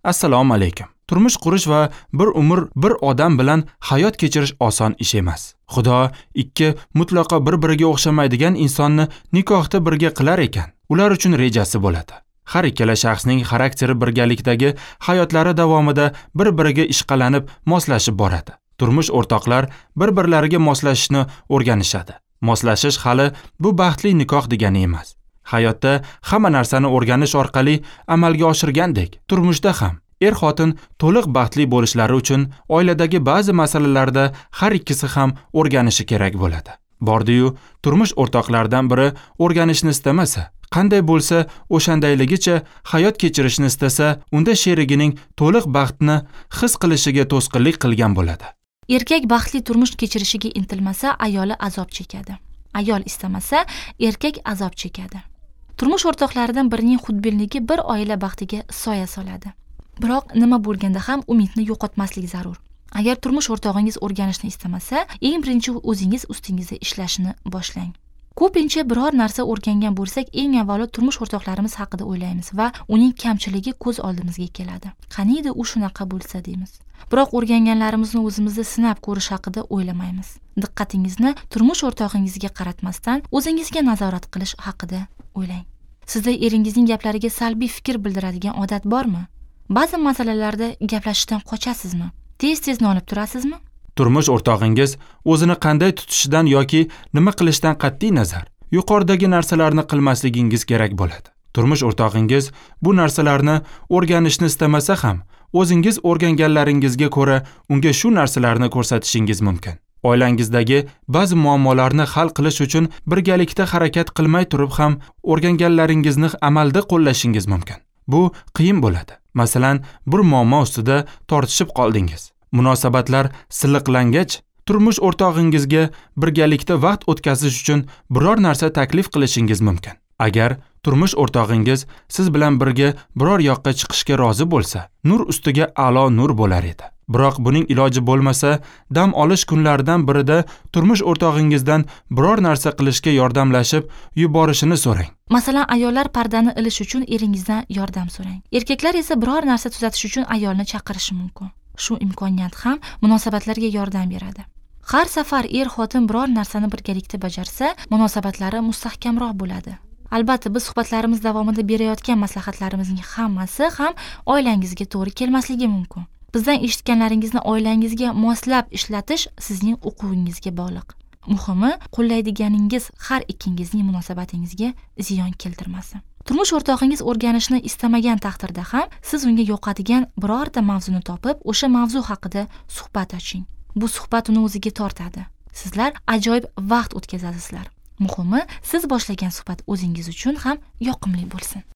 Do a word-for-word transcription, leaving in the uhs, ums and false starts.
Assalomu alaykum. Turmush qurish va bir umr bir odam bilan hayot kechirish oson ish emas. Xudo ikki mutlaqo bir-biriga o'xshamaydigan insonni nikohda birga qilar ekan. Ular uchun rejasi bo'ladi. Har ikkala shaxsning xarakteri birgalikdagi hayotlari davomida bir-biriga ishqalanib, moslashib boradi. Turmush o'rtoqlar bir-birlariga moslashishni o'rganishadi. Moslashish hali bu baxtli nikoh degani emas. Hayotda hamma narsani o'rganish orqali amalga oshirgandek, turmushda ham er-xotin to'liq baxtli bo'lishlari uchun oiladagi ba'zi masalalarda har ikkisi ham o'rganishi kerak bo'ladi. Bordi-yu, turmush o'rtoqlaridan biri o'rganishni istamasa, qanday bo'lsa o'shandayligicha hayot kechirishni istasa, unda sherigining to'liq baxtni his qilishiga to'sqinlik qilgan bo'ladi. Erkak baxtli turmush kechirishiga intilmasa, ayoli azob chekadi. Ayol istamasa, erkak azob chekadi. Turmush o'rtoqlaridan birining xudbinligi bir oila baxtiga soya soladi. Biroq nima bo'lganda ham umidni yo'qotmaslik zarur. Agar turmush o'rtog'ingiz o'rganishni istamasa, eng birinchi o'zingiz ustingizda ishlashni boshlang. Ko'pincha biror narsa o'rgangan bo'lsak, eng avvalo turmush o'rtoqlarimiz haqida o'ylaymiz va uning kamchiligi ko'z oldimizga keladi. Qaniydi u shunaqa bo'lsa deymiz. Biroq o'rganganlarimizni o'zimizda sinab ko'rish haqida o'ylamaymiz. Diqqatingizni turmush o'rtog'ingizga qaratmasdan, o'zingizga nazorat qilish haqida o'ylang. Sizda eringizning gaplariga salbiy fikr bildiradigan odat bormi? Ba'zi masalalarda gaplashishdan qochasizmi? Tez-tez nolib turasizmi? Turmush o'rtog'ingiz o'zini qanday tutishidan yoki nima qilishdan qat'iy nazar yuqoridagi narsalarni qilmasligingiz kerak bo'ladi. Turmush o'rtog'ingiz bu narsalarni o'rganishni istamasa ham, o'zingiz o'rganganlaringizga ko'ra unga shu narsalarni ko'rsatishingiz mumkin. Oilangizdagi ba'zi muammolarni hal qilish uchun birgalikda harakat qilmay turib ham o'rganganlaringizni amalda qo'llashingiz mumkin. Bu qiyin bo'ladi. Masalan, bir muammo ustida tortishib qoldingiz. Munosabatlar silliqlangach, turmush o'rtog'ingizga birgalikda vaqt o'tkazish uchun biror narsa taklif qilishingiz mumkin. Agar turmush o'rtog'ingiz siz bilan birga biror yoqqa chiqishga rozi bo'lsa, nur ustiga a'lo nur bo'lar edi. Biroq buning iloji bo'lmasa, dam olish kunlaridan birida turmush o'rtog'ingizdan biror narsa qilishga yordamlashib yuborishini so'rang. Masalan, ayollar pardani ilish uchun eringizdan yordam so'rang. Erkaklar esa biror narsa tuzatish uchun ayolni chaqirishi mumkin. Shu imkoniyat ham munosabatlarga yordam beradi. Har safar er-xotin biror narsani birgalikda bajarsa, munosabatlari mustahkamroq bo'ladi. Albatta, biz suhbatlarimiz davomida berayotgan maslahatlarimizning hammasi ham oilangizga to'g'ri kelmasligi mumkin. Bizdan eshitganlaringizni oilangizga moslab ishlatish sizning o'quvingizga bog'liq. Muhimi, qo'llaydiganingiz har ikkingizning munosabatingizga ziyon keltirmasin. Turmush o'rtog'ingiz o'rganishni istamagan taqdirda ham siz unga yoqadigan birorta mavzuni topib, o'sha mavzu haqida suhbat oching. Bu suhbat uni o'ziga tortadi. Sizlar ajoyib vaqt o'tkazasizlar. Muhimi, siz boshlagan suhbat o'zingiz uchun ham yoqimli bo'lsin.